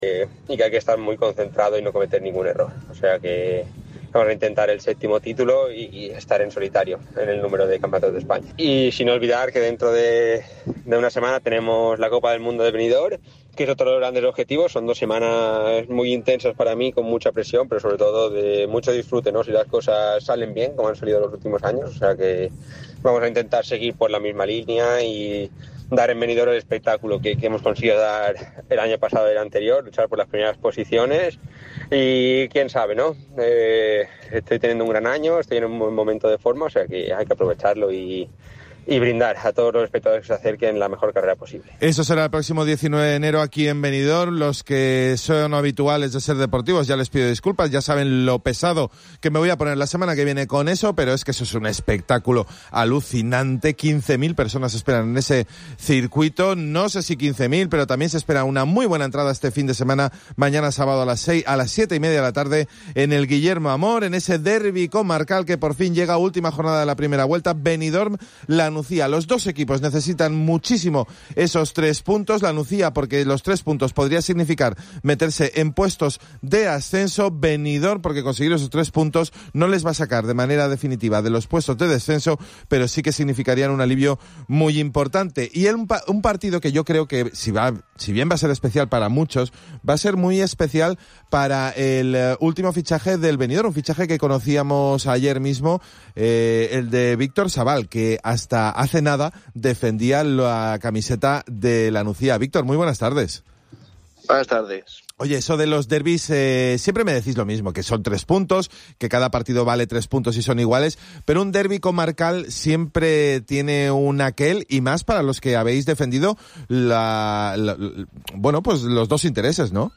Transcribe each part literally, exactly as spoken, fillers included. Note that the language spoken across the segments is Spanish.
eh, y que hay que estar muy concentrado y no cometer ningún error. O sea que vamos a intentar el séptimo título y, y estar en solitario en el número de campeonatos de España. Y sin olvidar que dentro de, de una semana tenemos la Copa del Mundo de Benidorm, que es otro de los grandes objetivos. Son dos semanas muy intensas para mí, con mucha presión, pero sobre todo de mucho disfrute, ¿no? Si las cosas salen bien, como han salido los últimos años. O sea que vamos a intentar seguir por la misma línea y dar en Benidorm el espectáculo que, que hemos conseguido dar el año pasado y el anterior, luchar por las primeras posiciones y quién sabe, ¿no? Eh, estoy teniendo un gran año, estoy en un buen momento de forma, o sea que hay que aprovecharlo y, y brindar a todos los espectadores que se acerquen la mejor carrera posible. Eso será el próximo diecinueve de enero aquí en Benidorm. Los que son habituales de Ser Deportivos ya les pido disculpas, ya saben lo pesado que me voy a poner la semana que viene con eso, pero es que eso es un espectáculo alucinante. quince mil personas esperan en ese circuito, no sé si quince mil, pero también se espera una muy buena entrada este fin de semana, mañana sábado a las seis, a las siete y media de la tarde en el Guillermo Amor, en ese derbi comarcal que por fin llega, última jornada de la primera vuelta. Benidorm, la Nucía. Los dos equipos necesitan muchísimo esos tres puntos. La Nucía, porque los tres puntos podría significar meterse en puestos de ascenso. Benidorm, porque conseguir esos tres puntos no les va a sacar de manera definitiva de los puestos de descenso, pero sí que significarían un alivio muy importante. Y un, pa- un partido que yo creo que, si, va, si bien va a ser especial para muchos, va a ser muy especial para el uh, último fichaje del Benidorm, un fichaje que conocíamos ayer mismo, eh, el de Víctor Sabal, que hasta hace nada defendía la camiseta de la Nucía. Víctor, muy buenas tardes. Buenas tardes. Oye, eso de los derbis, eh, siempre me decís lo mismo, que son tres puntos, que cada partido vale tres puntos y son iguales, pero un derbi comarcal siempre tiene un aquel, y más para los que habéis defendido la, la, la, bueno, pues los dos intereses, ¿no?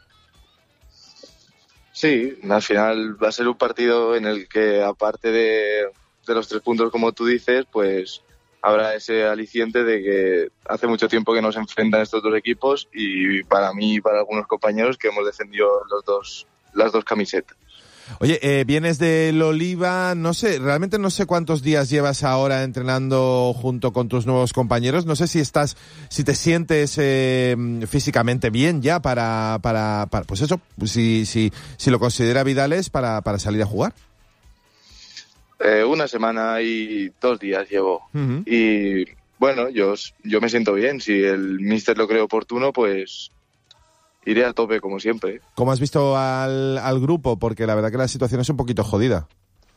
Sí, al final va a ser un partido en el que, aparte de, de los tres puntos, como tú dices, pues habrá ese aliciente de que hace mucho tiempo que nos enfrentan estos dos equipos, y para mí y para algunos compañeros que hemos defendido los dos, las dos camisetas. Oye, eh, vienes del Oliva, no sé, realmente no sé cuántos días llevas ahora entrenando junto con tus nuevos compañeros. No sé si estás, si te sientes eh, físicamente bien ya para, para, para pues eso, si, si, si lo considera Vidales para, para salir a jugar. Eh, una semana y dos días llevo. Uh-huh. Y bueno, yo, yo me siento bien. Si el míster lo cree oportuno, pues iré a tope como siempre. ¿Cómo has visto al, al grupo? Porque la verdad que la situación es un poquito jodida.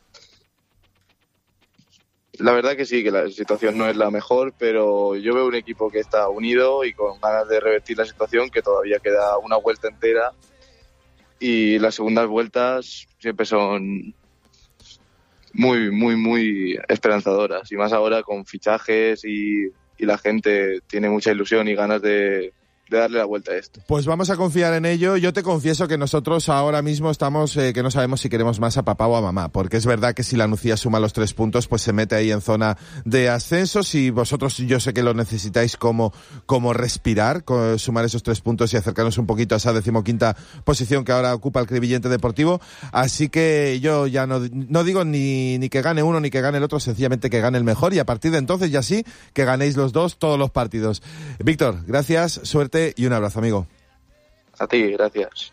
La verdad que sí, que la situación no es la mejor, pero yo veo un equipo que está unido y con ganas de revertir la situación, que todavía queda una vuelta entera, y las segundas vueltas siempre son muy, muy, muy esperanzadoras, y más ahora con fichajes y, y la gente tiene mucha ilusión y ganas de, de darle la vuelta a esto. Pues vamos a confiar en ello. Yo te confieso que nosotros ahora mismo estamos, eh, que no sabemos si queremos más a papá o a mamá, porque es verdad que si la Nucía suma los tres puntos, pues se mete ahí en zona de ascenso. Si vosotros, yo sé que lo necesitáis como, como respirar, como sumar esos tres puntos y acercarnos un poquito a esa decimoquinta posición que ahora ocupa el Crevillente Deportivo. Así que yo ya no, no digo ni, ni que gane uno ni que gane el otro, sencillamente que gane el mejor, y a partir de entonces ya sí, que ganéis los dos todos los partidos. Víctor, gracias, suerte y un abrazo, amigo. A ti, gracias.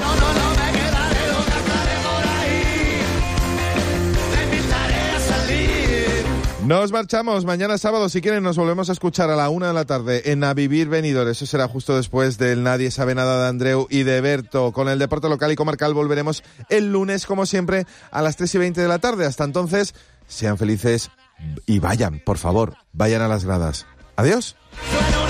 Nos marchamos. Mañana sábado, si quieren, nos volvemos a escuchar a la una de la tarde en A Vivir Benidorm. Eso será justo después del Nadie Sabe Nada de Andreu y de Berto. Con el deporte local y comarcal volveremos el lunes, como siempre, a las tres y veinte de la tarde. Hasta entonces, sean felices y vayan, por favor, vayan a las gradas. Adiós.